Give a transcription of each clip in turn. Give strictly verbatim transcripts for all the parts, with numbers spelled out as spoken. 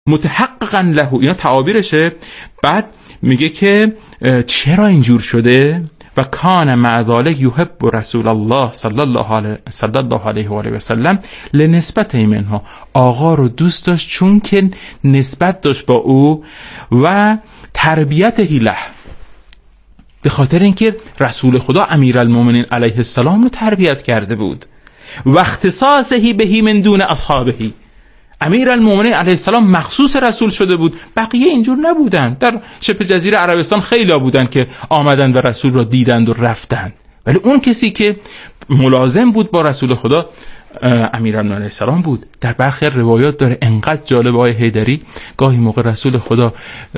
متحققا له، اینا تعابیرشه. بعد میگه که چرا اینجور شده؟ و کان مع ذلک یحب رسول الله صلی الله علیه صلی الله علیه و آله و سلم لنسبت منها، آقا رو دوست داشت چون که نسبت داشت با او و تربیت له، به خاطر اینکه رسول خدا امیرالمومنین علیه السلام رو تربیت کرده بود. و اختصاصه بهی من دون اصحابه، امیرالمومنین علیه السلام مخصوص رسول شده بود، بقیه اینجور نبودن. در شبه جزیره عربستان خیلی بودن که آمدن و رسول را دیدند و رفتند، ولی اون کسی که ملازم بود با رسول خدا امیرالمومنین علیه السلام بود. در برخی روایات داره انقدر جالب آقای حیدری گاهی موقع رسول خدا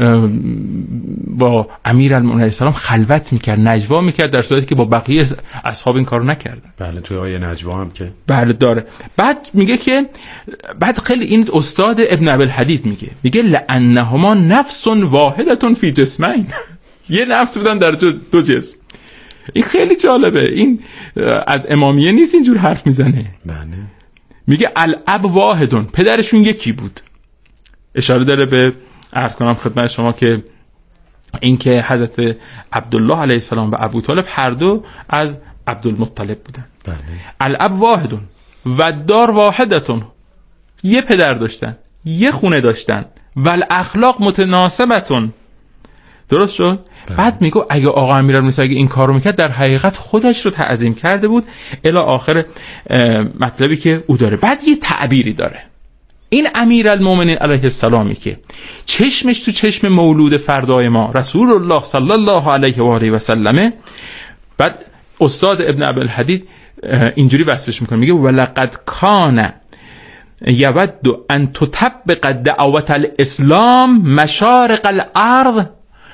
با امیرالمومنین علیه السلام خلوت میکرد، نجوا میکرد، در صورتی که با بقیه اصحاب این کارو نکردن. بله توی آیه نجوا هم که بله داره. بعد میگه که بعد خیلی این استاد ابن ابوالحدید میگه میگه لانهما نفس واحده فی جسمین یه نفس بودن در دو جسم. این خیلی جالبه، این از امامیه نیست اینجور حرف میزنه. بله. میگه الاب واحدون، پدرشون یکی بود. اشاره داره به، عرض کنم خدمت شما که این که حضرت عبدالله علیه السلام و ابو طالب هر دو از عبدالمطلب بودن. بله. الاب واحدون و دار واحدتون، یه پدر داشتن، یه خونه داشتن، و الاخلاق متناسبتون. درست شد؟ بله. بعد میگو اگه آقا امیرالمومنین اگه این کارو میکرد در حقیقت خودش رو تعظیم کرده بود، الی آخر مطلبی که او داره. بعد یه تعبیری داره، این امیرالمومنین علیه السلامی که چشمش تو چشم مولود فردای ما رسول الله صلی الله علیه و آله و سلمه. بعد استاد ابن ابوالحدید اینجوری وصفش میکنه، میگه ولقد کان یود ان تطبق دعوت الاسلام مشارق الارض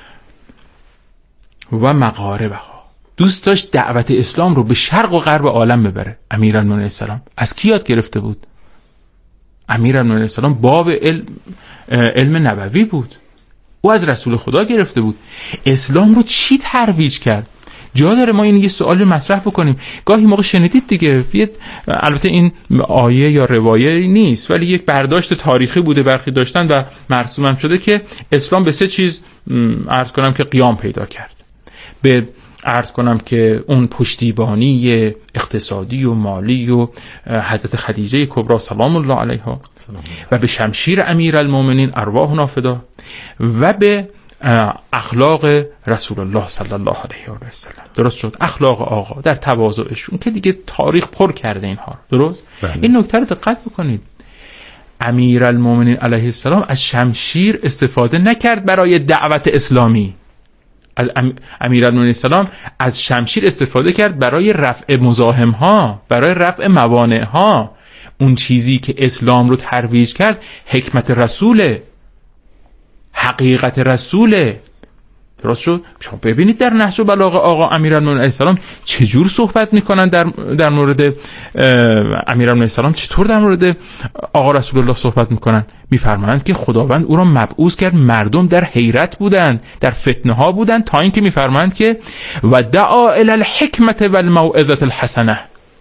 و مغاربها، دوست داشت دعوت اسلام رو به شرق و غرب عالم ببره. امیرالمومنین علیه السلام از کی یاد گرفته بود؟ امیرالمومنین علیه السلام باب علم علم نبوی بود، او از رسول خدا گرفته بود. اسلام رو چی ترویج کرد؟ جا داره ما این یه سوال مطرح بکنیم. گاهی موقع شنیدید دیگه، البته این آیه یا روایه نیست ولی یک برداشت تاریخی بوده، برخی داشتن و مرسوم هم شده که اسلام به سه چیز عرض کنم که قیام پیدا کرد. به عرض کنم که اون پشتیبانی اقتصادی و مالی و حضرت خدیجه کبری سلام الله علیها و به شمشیر امیرالمومنین ارواحنا فدا و به اخلاق رسول الله صلی الله علیه و سلم. درست شد؟ اخلاق آقا در تواضعشون که دیگه تاریخ پر کرده اینها. درست؟ بله. این نکته رو دقت بکنید، امیرالمومنین علیه السلام از شمشیر استفاده نکرد برای دعوت اسلامی. از امیرالمومنین السلام از شمشیر استفاده کرد برای رفع مزاحم ها، برای رفع موانع ها. اون چیزی که اسلام رو ترویج کرد حکمت رسوله، حقیقت رسوله. درست شد؟ شما ببینید در نهج البلاغه آقا امیرالمومنین علیه السلام چجور صحبت میکنن در در مورد امیرالمومنین السلام، چطور در مورد آقا رسول الله صحبت میکنن. میفرمایند که خداوند او را مبعوث کرد، مردم در حیرت بودند، در فتنه ها بودند، تا اینکه میفرمایند که و دعا الی الحکمت و الموعظه الحسنه،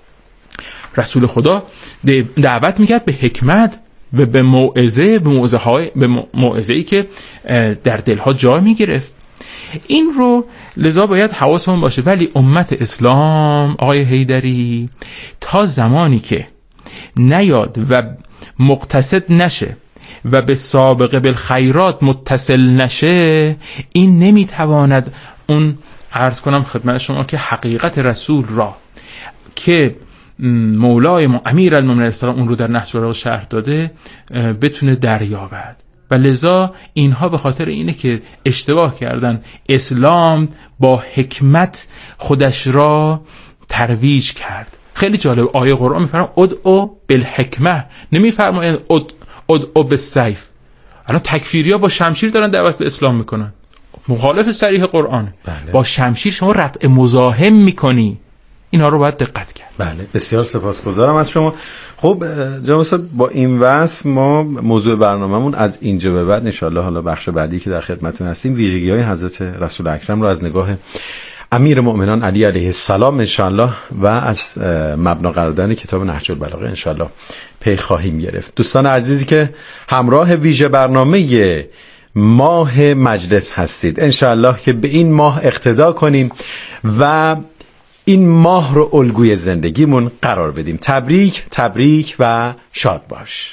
رسول خدا دعوت میکرد به حکمت، به به موعظه، به موعظه های به موعظه‌ای که در دلها جای میگرفت. این رو لذا باید حواسمون باشه. ولی امت اسلام آقای حیدری تا زمانی که نیاد و مقتصد نشه و به سابقه بالخیرات متصل نشه، این نمیتواند اون عرض کنم خدمت شما که حقیقت رسول را که مولای ما امیرالمومنین علیه السلام اون رو در نهج البلاغه شرح داده بتونه دریابد. و لذا اینها به خاطر اینه که اشتباه کردن، اسلام با حکمت خودش را ترویج کرد. خیلی جالب، آیه قرآن میفرماید ادعو بالحکمه، نمیفرماید ادعو بالسیف. الان تکفیریا با شمشیر دارن دعوت به اسلام میکنن، مخالف صریح قرآن. بله. با شمشیر شما رفع مزاحم میکنی. اینا رو باید دقت کرد. بله، بسیار سپاسگزارم از شما. خب جناب استاد، با این وصف ما موضوع برنامه‌مون از اینجا به بعد ان شاءالله حالا بخش بعدی که در خدمتتون هستیم ویژگی‌های حضرت رسول اکرم رو از نگاه امیر مؤمنان علی علیه السلام انشاءالله و از مبنا قرار دادن کتاب نهج البلاغه انشاءالله پی خواهیم گرفت. دوستان عزیزی که همراه ویژه برنامه ماه مجلس هستید، انشاءالله که به این ماه اقتدا کنیم و این ماه رو الگوی زندگیمون قرار بدیم. تبریک تبریک و شاد باش.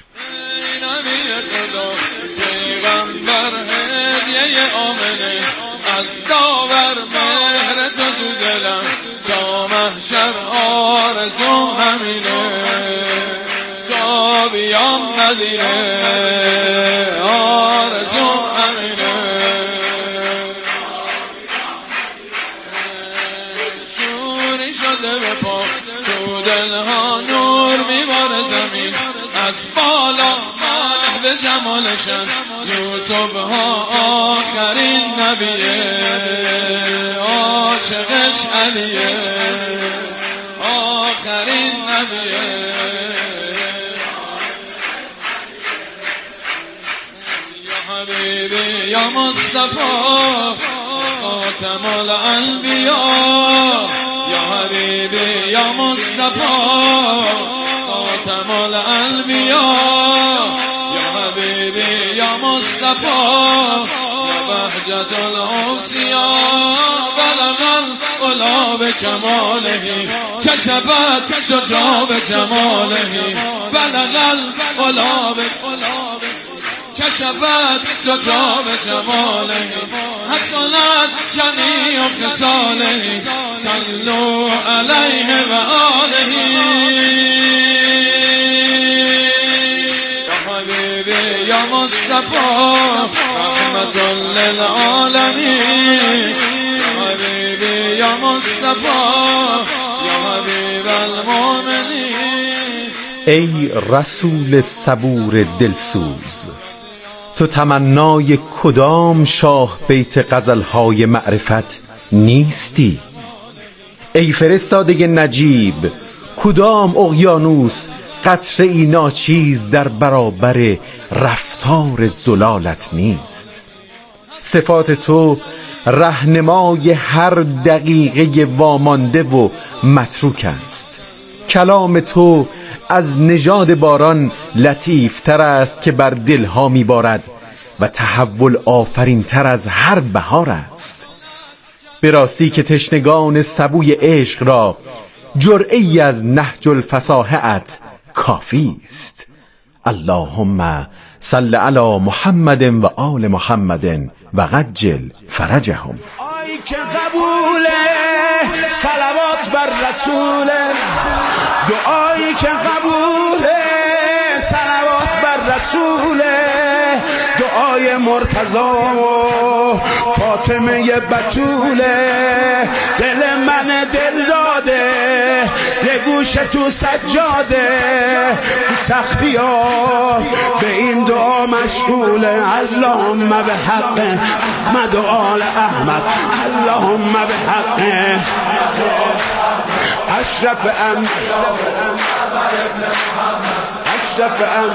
از داور مهر تو تو دلم تا محشر آرزو همینه، تا بیام مدینه آرزو همینه. شوری شده به پا تو دلها نور میباره زمین، از بالا محو جمالشن یوسف ها آخرین نبیه، عاشقش علیه آخرین نبیه. یا حبیبی یا مصطفی خاتم الانبیا، یا حبیبی یا مصطفی خاتم الانبیا، یا حبیبی یا مصطفی یا بهجت الاوصیاء. بلغ العلا بجماله کشفت دجا بجماله، بلغ العلا کشفت دجا بجماله، حسنت جمیع خصاله صلوا علیه و آله. یا مصطفی رحمت للعالمین، یا حبیبی یا مصطفی یا حبیب المؤمنین. ای رسول صبور دلسوز، تو تمنای کدام شاه بیت غزلهای معرفت نیستی؟ ای فرستاده نجیب، کدام اقیانوس قطره ای ناچیز در برابر رفتار زلالت نیست؟ صفات تو رهنمای هر دقیقه وامانده و متروک است. کلام تو از نژاد باران لطیف تر است که بر دلها میبارد و تحول آفرین تر از هر بهار است. به راستی که تشنگان سبوی عشق را جرعه‌ای از نهج الفصاحت کافی است. اللهم صل علی محمد و آل محمد و عجل فرجهم. آی که قبوله صلوات بر رسول، دعایی که قبوله صلوات بر رسول، دعای مرتضی و فاطمه بتوله. دل من دل داده یه گوشه تو سجاده، تو سختی ها به این دعا مشغوله. اللهم به حق احمد و آل احمد، اللهم به حق اشرف ام اشرف ام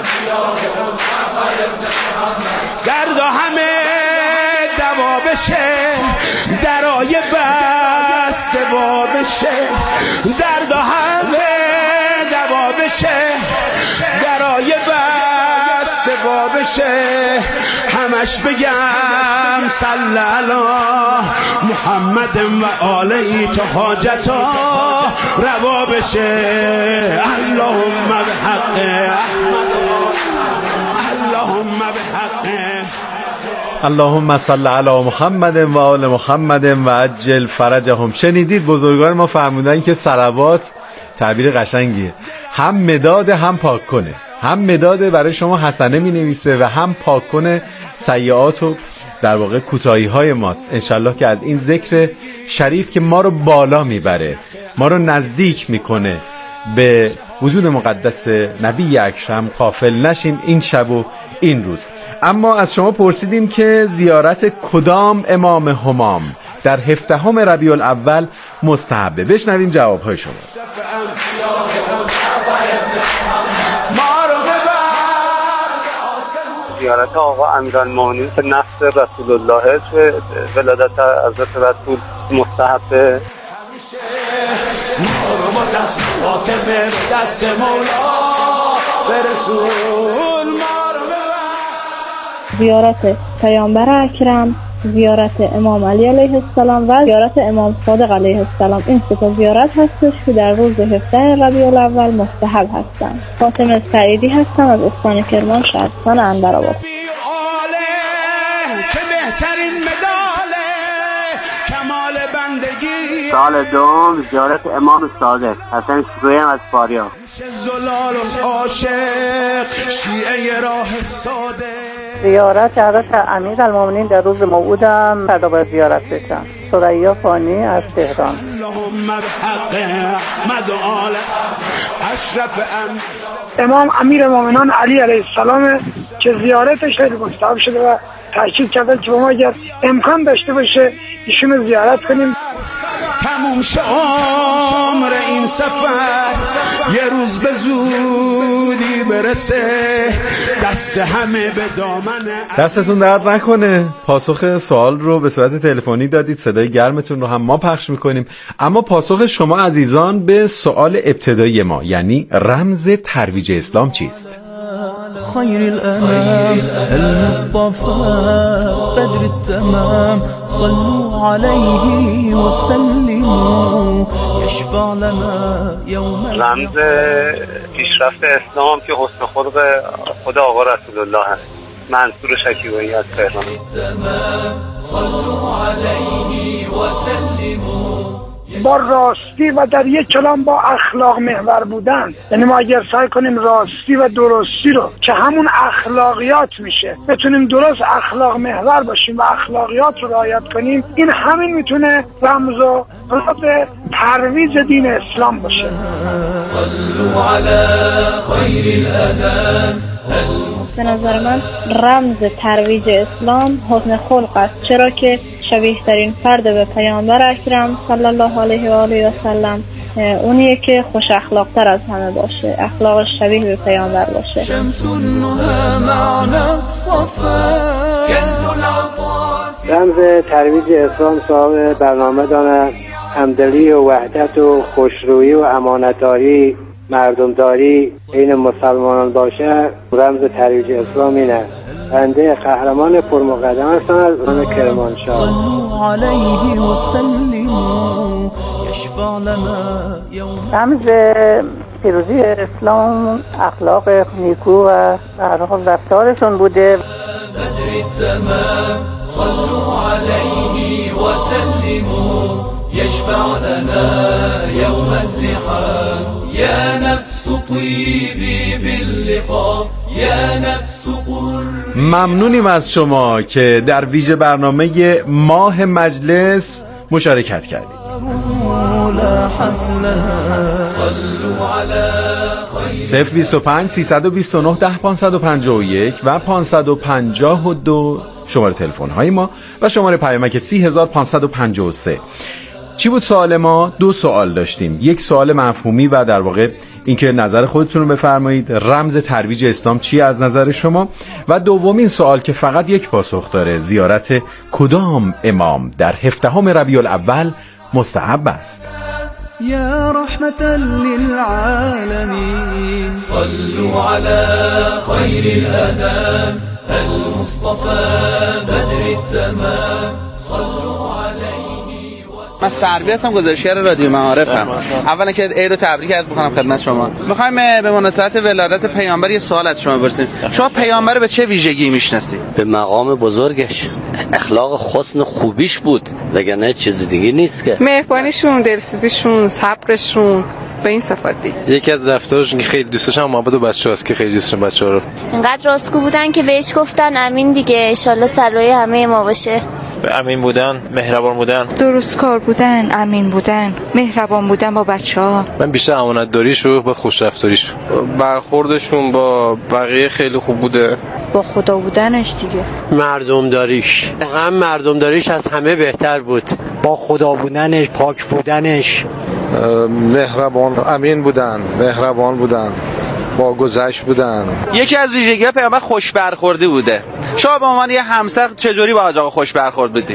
دردا همه دوا بشه، درای بسته وا بشه، دردا همه دوا بشه، درای بسته وا بشه. همش بگم صلی علی محمد و آله تا حاجتا روا بشه. اللهم به حق احمد، اللهم به حق اللهم صل علی محمد و آل محمد و عجل فرجهم. شنیدید بزرگان ما فرمودن که صلوات تعبیر قشنگیه، هم مداد هم پاک کنه، هم مداد برای شما حسنه می نویسه و هم پاک کنه سیئات و در واقع کوتاهی های ماست. انشالله که از این ذکر شریف که ما رو بالا میبره، ما رو نزدیک میکنه به وجود مقدس نبی اکرم غافل نشیم این شب و این روز. اما از شما پرسیدیم که زیارت کدام امام همام در هفدهم ربیع الاول مستحبه. بشنویم جوابهای شما. زیارت آقا امیرالمومنین به نفس رسول الله توی ولادت حضرت رسول مستحبه. زیارت پیامبر اکرم، زیارت امام علی علیه السلام و زیارت امام صادق علیه السلام. این سه تا زیارت هستش که در روز هفده ربیع الاول مستحب هستند. فاطمه سعیدی هستم از استان کرمان، شهرستان اندرآباد. سال دوم زیارت امام صادق حسن شکویی از فاریاب. زیارت حضرت امیرالمومنین در روز موعودم فردا باید زیارت بشم. ثریا فانی از تهران. امام امیرالمومنین علی علیه السلام که زیارتش خیلی مستحب شده و تاکید کرده که ما اگر امکان داشته باشه ایشونو زیارت کنیم. تموم شه عمر این سفر، یه روز به زودی برسه، دست همه به دامن. دستتون درد نکنه، پاسخ سوال رو به صورت تلفنی دادید، صدای گرمتون رو هم ما پخش میکنیم. اما پاسخ شما عزیزان به سوال ابتدایی ما، یعنی رمز ترویج اسلام چیست؟ خير الأنام المصطفى بدر التمام صلوا عليه وسلموا يشفع لنا يوم. رمز پیشرفت اسلام که حسن خلق خدا آقا رسول الله هست. منصور شکیبایی از تهران. صلوا عليه وسلموا با راستی و در یک کلام با اخلاق محور بودن. یعنی ما اگر سعی کنیم راستی و درستی رو که همون اخلاقیات میشه بتونیم درست اخلاق محور باشیم و اخلاقیات رو رعایت کنیم، این همین میتونه رمز و راز ترویج دین اسلام باشه. صلوا علی خیر الانام. به نظر من رمز ترویج اسلام حسن خلق است، چرا که شبیه ترین فرد به پیامبر اکرم صلی الله علیه و آله و سلم اونیه که خوش اخلاق تر از همه باشه، اخلاقش شبیه به پیامبر باشه. رمز ترویج اسلام صاحب برنامه دانه همدلی و وحدت و خوشرویی و امانتداری مردمداری بین مسلمانان باشه. رمز ترویج اسلام اینه. بنده قهرمان پرمقدم هستم از استان کرمانشاه. صلوا علیه و سلموا یشفع لنا یوم. رمز پیروزی اسلام اخلاق نیکو و در حال رفتارشون بوده. بدر التمام صلوا علیه و سلموا یشفع لنا یوم الزحام. یا نفس طیبی باللقاء یا نفس قر. ممنونیم از شما که در ویژه برنامه ماه مجلس مشارکت کردید. صفر بیست و پنج سیصد و بیست و نه ده پانصد و پنجاه و یک و پانصد و پنجاه و دو شماره تلفن های ما و شماره پیامک سی هزار پانصد و پنجاه و سه. چی بود سوال ما؟ دو سوال داشتیم، یک سوال مفهومی و در واقع اینکه نظر خودتون رو بفرمایید رمز ترویج اسلام چی از نظر شما، و دومین سوال که فقط یک پاسخ داره، زیارت کدام امام در هفدهم ربیع الاول مستحب است؟ یا رحمت للعالمین صلوا علی خیر الانام المصطفى بدر التمام صلوا علیه. من سربی هستم، گزارشگر رادیو معارفم. اولا که عید و تبریک عرض می‌کنم خدمت شما. می‌خوایم به مناسبت ولادت پیامبر یه سوال از شما بپرسیم. شما پیامبر به چه ویژگی میشناسی؟ به مقام بزرگش، اخلاق حسن خوبیش بود، وگرنه چیز دیگه نیست که. مهربانیشون، دلسوزیشون، صبرشون، به این صفات دی. یکی از رفتارشون که خیلی دوست داشتم محبت و بچه‌هاست که خیلی دوست داشتم بچه‌ها رو. انقدر راستگو بودن که بهش گفتن امین دیگه، ان شاءالله سرای همه ما باشه. امین بودن، مهربان بودن، درست کار بودن، امین بودن، مهربان بودن با بچه‌ها. من بیشتر امانتداریش رو با خوش رفتاریش. برخوردشون با بقیه خیلی خوب بوده. با خدا بودنش دیگه. مردم داریش، هم مردم داریش از همه بهتر بود. با خدا بودنش، پاک بودنش، مهربان، امین بودن، مهربان بودن، با گذشت بودن. یکی از ویژگی‌های پیامبر خوش برخوردی بوده. شما به عنوان یه همسر چجوری با آقا خوش برخورد بودید؟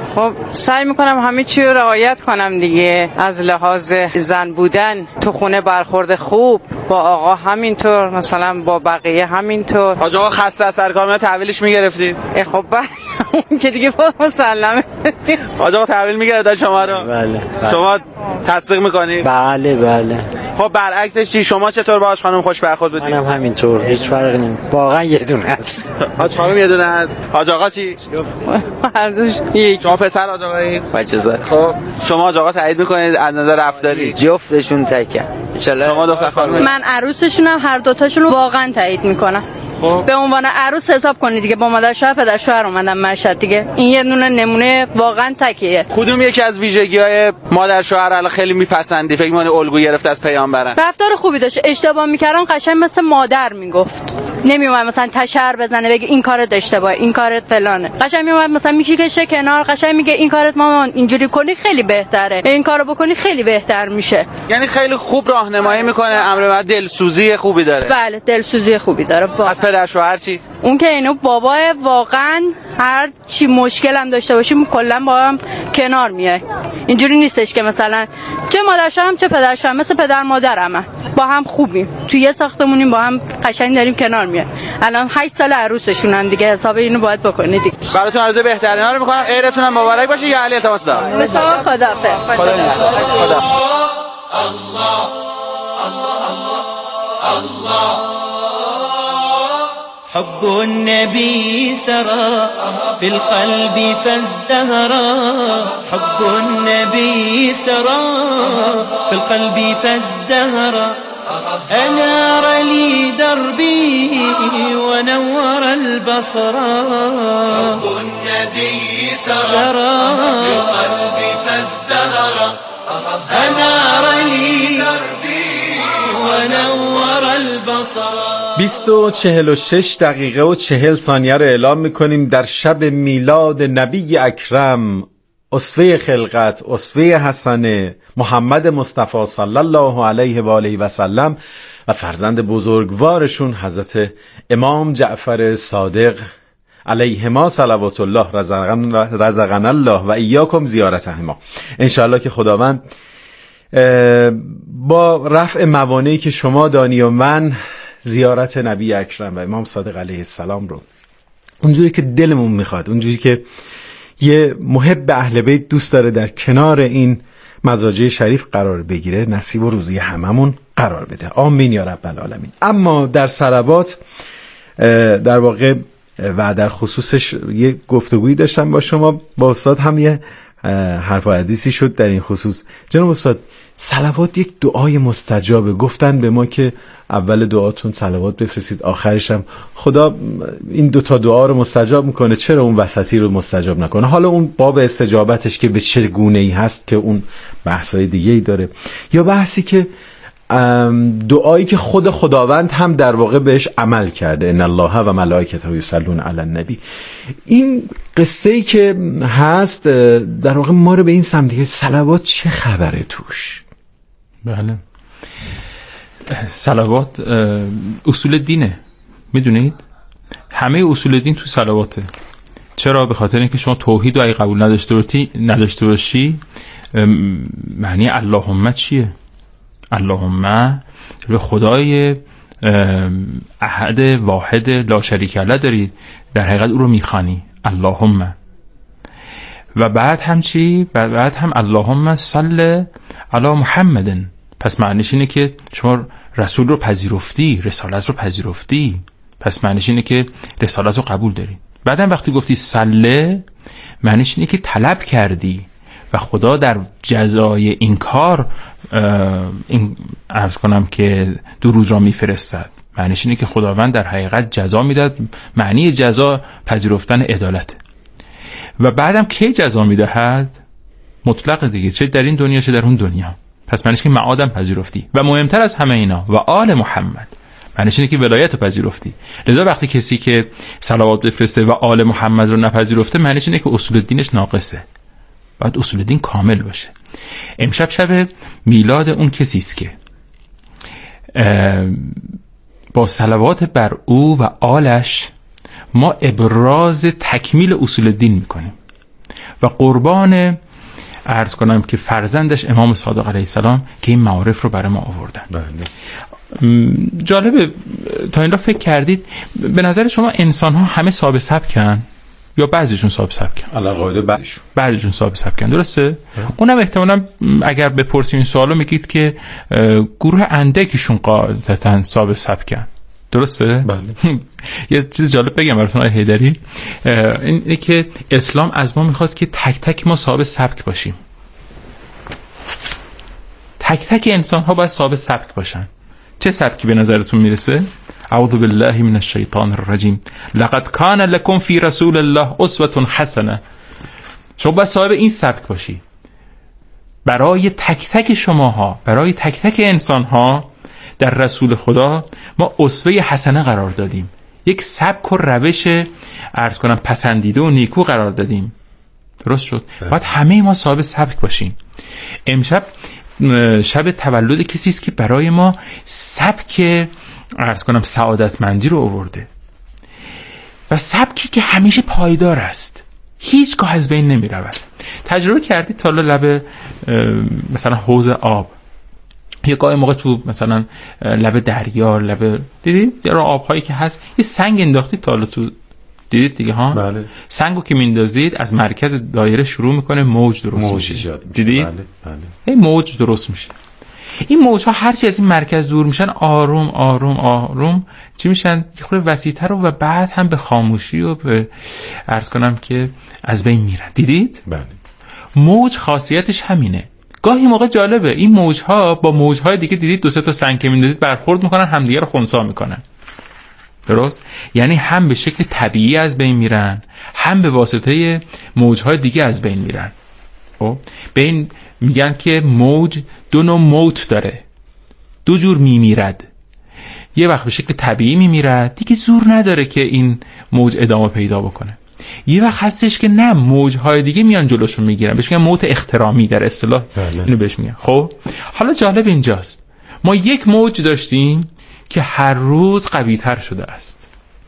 خب سعی میکنم همه چی رو رعایت کنم دیگه، از لحاظ زن بودن تو خونه برخورد خوب با آقا همینطور، مثلا با بقیه همینطور. حاج آقا خسته از سر کار میاد تحویلش میگرفتی؟ خب اون که دیگه مسلمه. حاج آقا تحویل میگرفت شما رو؟ بله, بله. شما تصدیق میکنی؟ بله بله. خب برعکسش چی؟ شما چطور باهاش خانم خوش برخورد بودید؟ منم همینطور، هیچ فرقی نمیکنه، واقعا یه دونه است. حاج خانم یه دونه است. حاج آقا چی؟ هر دوش یک. شما پسر حاج آقایی؟ بچه زاد. خب شما حاج آقا تایید میکنید از نظر رفتاری؟ جفتشون تکم. شما دختر خانم؟ من عروسشونم، هر دو تاشون رو واقعا تایید میکنم. خب به عنوان عروس حساب کنید دیگه، با مادر شوهر پدر شوهر اومدم مشهد دیگه. این یه دونه نمونه واقعا تکیه. کدوم یکی از ویژگی‌های مادر شوهر الان خیلی میپسندی؟ فکر می‌کنی الگو گرفته از پیامبرن؟ رفتار خوبی داشت، اشتباه میکردن قشنگ مثل مادر میگفت، نمیومد مثلا تشر بزنه بگه این کارت اشتباهه، این کارت فلانه. قشنگ میومد مثلا میکشه کنار، قشنگ میگه این کارت مامان اینجوری کنی خیلی بهتره، این کارو بکنی خیلی بهتر میشه. یعنی خیلی خوب راهنمایی میکنه، امر معروف، دلسوزی خوبی داره. بله دلسوزی خوبی داره. از پدر شوهر چی؟ اون که اینو بابا واقعا هر چی مشکل هم داشته باشیم کلا با هم کنار میای. اینجوری نیستش که مثلا چه مادر شوهرم چه پدر شوهرم مثل پدر مادرم با هم خوبیم، توی یه ساختمونیم با هم قشنگ داریم کنار میای. الان هشت سال عروسشونن دیگه، حساب اینو باید بکنید دیگه. براتون عرض بهترینا رو میکنم، عیدتون هم مبارک باشه. یا علی التماس دارم. خدا خدافظ. خدا نگهدار. خدا. الله الله حب النبي سرى في القلب فازدهرا حب النبي سرى في القلب فازدهرا أنار لي دربي ونور البصر حب النبي سرى في القلب فازدهرا أنار لي دربي ونور البصر. بیست و چهل و شش دقیقه و چهل ثانیه رو اعلام میکنیم در شب میلاد نبی اکرم، اسوه خلقت، اسوه حسنه، محمد مصطفی صلی الله علیه و آله و سلم و فرزند بزرگوارشون حضرت امام جعفر صادق علیهما صلوات الله رزقنا الله و ایاکم زیارتهما. انشاءالله که خداوند با رفع موانعی که شما دانی و من زیارت نبی اکرم و امام صادق علیه السلام رو اونجوری که دلمون میخواد، اونجوری که یه محب اهل بیت دوست داره در کنار این مزاجه شریف قرار بگیره، نصیب و روزی هممون قرار بده. آمین یا رب العالمین. اما در صلوات در واقع و در خصوصش یه گفتگویی داشتم با شما، با استاد هم یه حرف و حدیثی شد در این خصوص. جناب استاد، صلوات یک دعای مستجابه. گفتن به ما که اول دعاتون صلوات بفرستید، آخرش هم خدا این دوتا دعا رو مستجاب میکنه، چرا اون وسطی رو مستجاب نکنه؟ حالا اون باب استجابتش که به چه گونه ای هست که اون بحثای دیگه ای داره، یا بحثی که دعایی که خود خداوند هم در واقع بهش عمل کرده، ان الله و ملائکته یصلون علی النبی. این قصه ای که هست در واقع ما رو به این سمت که صلوات چه خبره توش. بله، صلوات اصول دینه، میدونید همه اصول دین تو صلواته. چرا؟ به خاطر اینکه شما توحید رو اگه قبول نداشته باشی نداشته باشی معنی اللهم چیه؟ اللهم به خدای احد واحد لا شریک له داری، در حقیقت او رو میخوانی اللهم. و بعد هم چی؟ بعد هم اللهم صل علی محمد. پس معنیش اینه که شما رسول رو پذیرفتی، رسالت رو پذیرفتی، پس معنیش اینه که رسالت رو قبول داری. بعدم وقتی گفتی صله، معنیش اینه که طلب کردی و خدا در جزای این کار این عرض کنم که درود را میفرستد. معنیش اینه که خداوند در حقیقت جزا میداد. معنی جزا پذیرفتن عدالت. و بعدم کی جزا میدهد؟ مطلق دیگه، چه در این دنیا چه در اون دنیا. پس معنیش که معادم پذیرفتی. و مهمتر از همه اینا و آل محمد، معنیش اینه که ولایت رو پذیرفتی. لذا وقتی کسی که صلوات بفرسته و آل محمد رو نپذیرفته، معنیش اینه که اصول دینش ناقصه. باید اصول دین کامل باشه. امشب شب میلاد اون کسی است که با صلوات بر او و آلش ما ابراز تکمیل اصول دین میکنیم و قربان عرض کنم که فرزندش امام صادق علیه السلام که این معارف رو برای ما آوردن. بله. جالبه تا این را فکر کردید به نظر شما انسان ها همه صاحب سبکن یا بعضیشون صاحب سبکن؟ علاقه بعضیشون بعضیشون صاحب سبکن، درسته؟ اونم احتمالاً اگر بپرسیم این سوالو میگید که گروه اندکیشون قاعدتاً صاحب سبکن، درسته؟ بله. یه چیز جالب بگم براتون آقای حیدری، اینه که اسلام از ما میخواد که تک تک ما صاحب سبک باشیم. تک تک انسان ها باید صاحب سبک باشن. چه سبکی به نظرتون میرسه؟ اعوذ بالله من الشیطان الرجیم لقد کان لکم فی رسول الله اسوة حسنه. شما باید صاحب این سبک باشی. برای تک تک شماها، برای تک تک انسان ها در رسول خدا ما اسوه حسنه قرار دادیم. یک سبک و روش عرض کنم پسندیده و نیکو قرار دادیم. درست شد؟ باید همه ما صاحب سبک باشیم. امشب شب تولد کسی است که برای ما سبک عرض کنم سعادتمندی رو آورده و سبکی که همیشه پایدار است، هیچگاه از بین نمی رود. تجربه کردید تا لب مثلا حوض آب یه گاهی موقع تو مثلا لب دریا، لب دیدید یا آبهایی که هست یه سنگ انداختید تا تو دیدید دیگه ها؟ بله. سنگو که میندازید از مرکز دایره شروع میکنه موج درست موج میشه. میشه. دیدید؟ بله بله. این موج درست میشه. این موج ها هرچی از این مرکز دور میشن آروم آروم آروم چی میشن؟ یه خورده وسیع‌تر و بعد هم به خاموشی و به عرض کنم که از بین میرن. دیدید؟ بله. موج خاصیتش همینه. گاهی موقع جالبه این موج ها با موج های دیگه دیدید دو سه تا سنگ که میندازید برخورد میکنن، همدیگه رو خنثی میکنن. درست؟ یعنی هم به شکل طبیعی از بین میرن، هم به واسطه موجهای دیگه از بین میرن. خب به این میگن که موج دو نوع موت داره، دو جور میمیرد. یه وقت به شکل طبیعی میمیرد، دیگه زور نداره که این موج ادامه پیدا بکنه. یه وقت هستش که نه، موجهای دیگه میان جلوشون میگیرن، بهش میگن موت احترامی در اصطلاح. بله. اینو بهش میگن. خب حالا جالب اینجاست ما یک موج داشتیم که هر روز قوی تر شده است.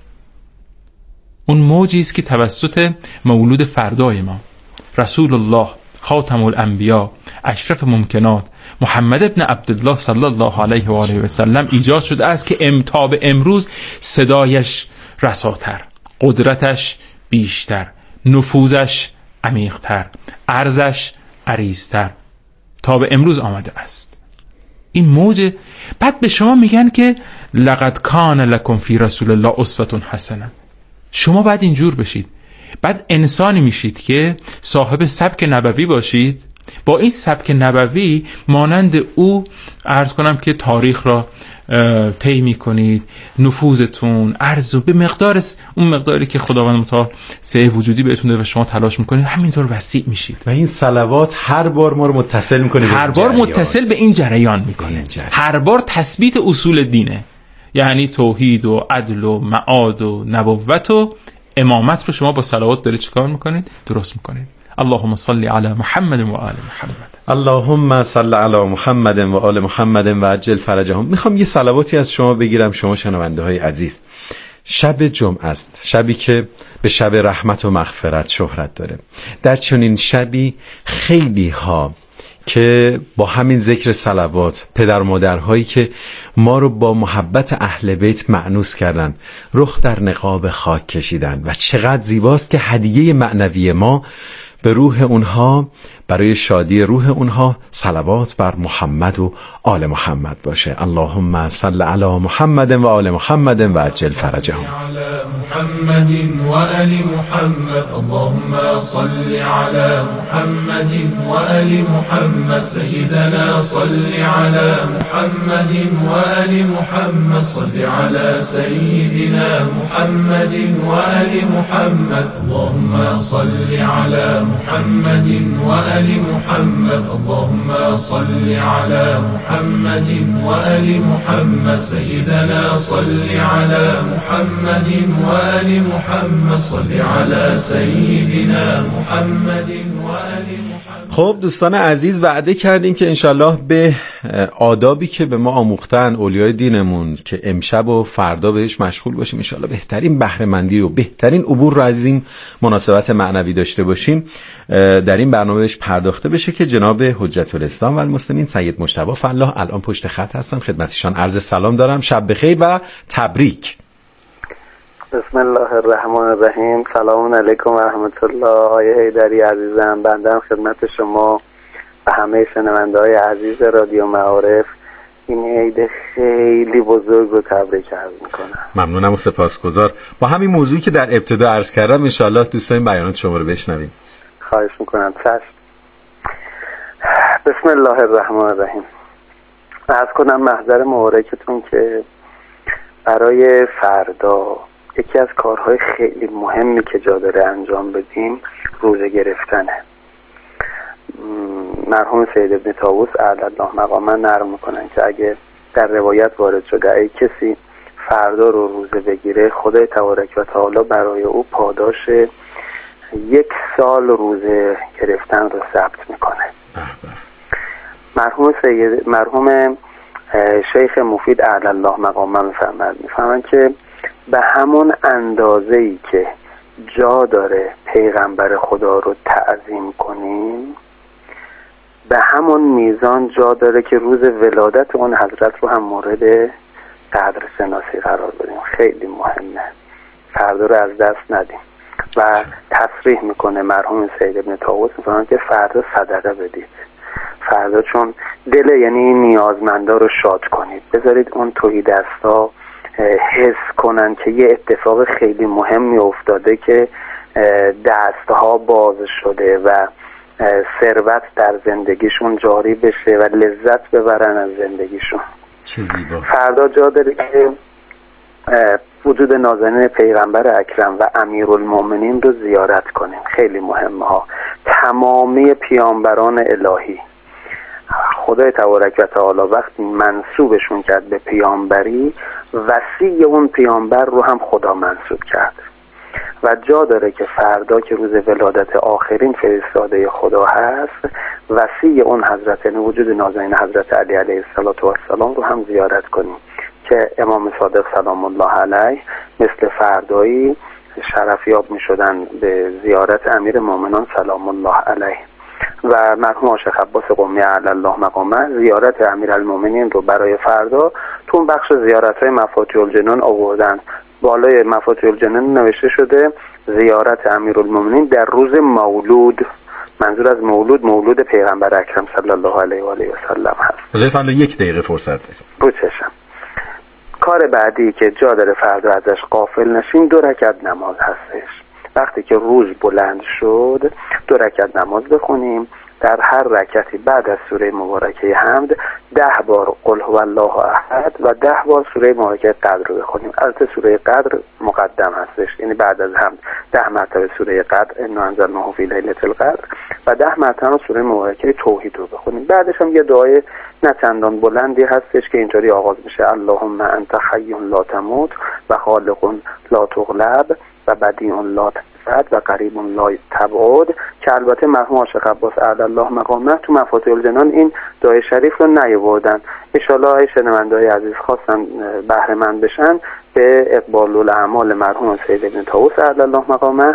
اون موجی است که توسط مولود فردای ما رسول الله خاتم الانبیا اشرف ممکنات محمد ابن عبدالله صلی الله علیه و آله و سلم ایجاد شده است که امتا به امروز صدایش رساتر، قدرتش بیشتر، نفوذش عمیق‌تر، عرضش عریض‌تر تا به امروز آمده است. این موج بعد به شما میگن که لقد کان لکم فی رسول الله اسوة حسنه. شما باید اینجور بشید، بعد انسانی میشید که صاحب سبک نبوی باشید. با این سبک نبوی مانند او عرض کنم که تاریخ را طی میکنید، نفوذتون عرض به مقدار اون مقداری که خداوند متعال سعی وجودی بهتون داده و شما تلاش میکنید همینطور وسیع میشید و این صلوات هر بار ما رو متصل میکنه، هر بار متصل به این جریان میکنه، هر بار تثبیت اصول دینه، یعنی توحید و عدل و معاد و نبوت و امامت رو شما با صلوات دارید چیکار میکنید؟ درست میکنید. اللهم صل علی محمد و آل محمد. اللهم صل علی محمد و آل محمد و عجل فرجهم. میخوام یه صلواتی از شما بگیرم، شما شنونده های عزیز. شب جمعه است، شبی که به شب رحمت و مغفرت شهرت داره. در چنین شبی خیلی ها که با همین ذکر صلوات پدر مادرهایی که ما رو با محبت اهل بیت مأنوس کردن رخ در نقاب خاک کشیدن و چقدر زیباست که هدیه معنوی ما به روح اونها، برای شادی روح اونها صلوات بر محمد و آل محمد باشه. اللهم صل علی محمد و آل محمد و عجل فرجهم. محمد وآل محمد. اللهم صل على محمد وآل محمد. سيدنا صل على محمد وآل محمد. صل على سيدنا محمد وآل محمد. اللهم صل على محمد وآل وآل محمد اللهم صل على محمد وآل محمد سيدنا صل على محمد وآل محمد صل على سيدنا محمد وآل محمد. خب دوستان عزیز، وعده کردیم که انشالله به آدابی که به ما آموختن اولیای دینمون که امشب و فردا بهش مشغول باشیم، انشالله بهترین بهره‌مندی و بهترین عبور رو از این مناسبت معنوی داشته باشیم. در این برنامه بهش پرداخته بشه که جناب حجت الاسلام و المسلمین سید مجتبی فلاح الان پشت خط هستن. خدمتشان عرض سلام دارم، شب بخیر و تبریک. بسم الله الرحمن الرحیم. سلام علیکم و رحمت الله. آقای حیدری عزیزم، بنده خدمت شما و همه شنونده‌های عزیز رادیو معارف این عید خیلی بزرگ رو تبریک عرض میکنم. ممنونم و سپاسگزار. با همین موضوعی که در ابتدا عرض کردم انشالله دوستان بیانات شما رو بشنویم. خواهش میکنم. چشم. بسم الله الرحمن الرحیم. عرض کنم محضر مبارکتون که برای فردا یکی از کارهای خیلی مهمی که جا داره انجام بدیم روزه گرفتنه. مرحوم سید ابن طاووس اعلی الله مقامه نقل میکنن که اگه در روایت وارد شده ای کسی فردا رو روزه بگیره خدای تبارک و تعالی برای او پاداش یک سال روزه گرفتن رو ثبت میکنه. مرحوم سید مرحوم شیخ مفید اعلی الله مقامه میفرمایند میفهمن که به همون اندازه‌ای که جا داره پیغمبر خدا رو تعظیم کنیم به همون میزان جا داره که روز ولادت اون حضرت رو هم مورد قدر شناسی قرار بدیم. خیلی مهمه، فردا رو از دست ندیم. و تصریح میکنه مرحوم سید ابن طاووس میگن که فردا صدقه بدید. فردا چون دل یعنی نیازمندا رو شاد کنید، بذارید اون توی دستا حس کنن که یه اتفاق خیلی مهمی افتاده که دستها باز شده و ثروت در زندگیشون جاری بشه و لذت ببرن از زندگیشون. چه زیبا. فردا جا داره که وجود نازنین پیغمبر اکرم و امیرالمومنین رو زیارت کنیم. خیلی مهمه ها. تمامی پیامبران الهی خدای تبارک و تعالی وقتی منسوبشون کرد به پیامبری، وصی اون پیامبر رو هم خدا منسوب کرد و جا داره که فردا که روز ولادت آخرین فرستاده خدا هست، وصی اون حضرت یعنی وجود نازنین حضرت علی علیه السلام رو هم زیارت کنیم که امام صادق سلام الله علیه مثل فردایی شرفیاب می شدن به زیارت امیر مومنان سلام الله علیه. و مرحوم شیخ عباس قمی اعلی الله مقامه زیارت امیرالمومنین رو برای فردا تو اون بخش زیارت‌های مفاتیح الجنان آوردن. بالای مفاتیح الجنان نوشته شده زیارت امیرالمومنین در روز مولود. منظور از مولود مولود پیغمبر اکرم صلی الله علیه و آله و سلم هست. حضرت فرمود یک دقیقه فرصت داریم. بچشم. کار بعدی که جا داره فردا ازش غافل نشیم دو رکعت نماز هستش. وقتی که روز بلند شد دو رکعت نماز بخونیم. در هر رکعتی بعد از سوره مبارکه حمد ده بار قل هو الله احد و ده بار سوره مبارکه قدر رو بخونیم. البته سوره قدر مقدم هستش، یعنی بعد از حمد ده مرتبه سوره قدر انا انزلناه فی لیلة القدر و ده مرتبه سوره مبارکه توحید رو بخونیم. بعدش هم یه دعای نه چندان بلندی هستش که اینطوری آغاز میشه: اللهم انت حی لا تموت و خالق لا تغلب و بدیع لا تنفد و قریب لا تبعد، که البته مرحوم شیخ عباس اعلی الله مقامه تو مفاتیح الجنان این دعای شریف رو نیاوردن. ان شاء الله شنونده‌های عزیز خواستن بهره مند بشن به اقبال الاعمال مرحوم سید ابن طاووس اعلی الله مقامه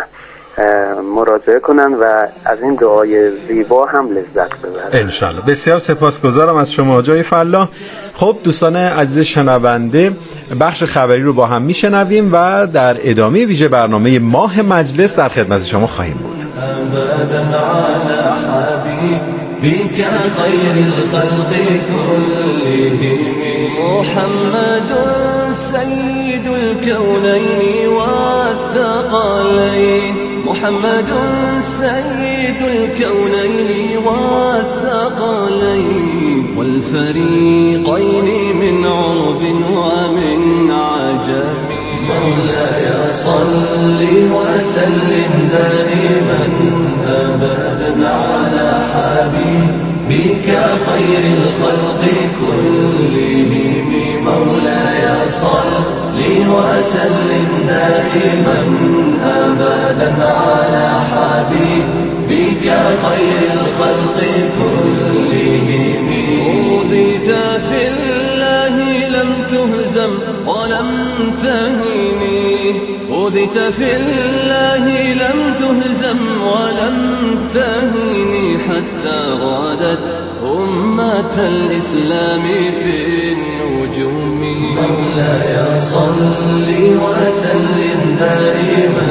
مراجعه کنن و از این دعای زیبا هم لذت ببرن انشالله. بسیار سپاسگزارم از شما جای فلاح. خب دوستان عزیز شنونده، بخش خبری رو با هم میشنویم و در ادامه ویژه برنامه ماه مجلس در خدمت شما خواهیم بود. بك خير الخلق كلهم محمد سيد الكونين والثقلين محمد سيد الكونين والثقلين والفريقين من عرب ومن عجم مولاي صل وسلم دائما أبدا على حبيبك بك خير الخلق كلهم مولاي صل وسلم دائما أبدا على حبيبك خير الخلق كلهم. أوذيت في الله لم تهزم ولم تهني، أوذيت في الله لم تهزم ولم تهني، حتى غادت أمة الإسلام في النجوم. مولاي صل وسلم دائما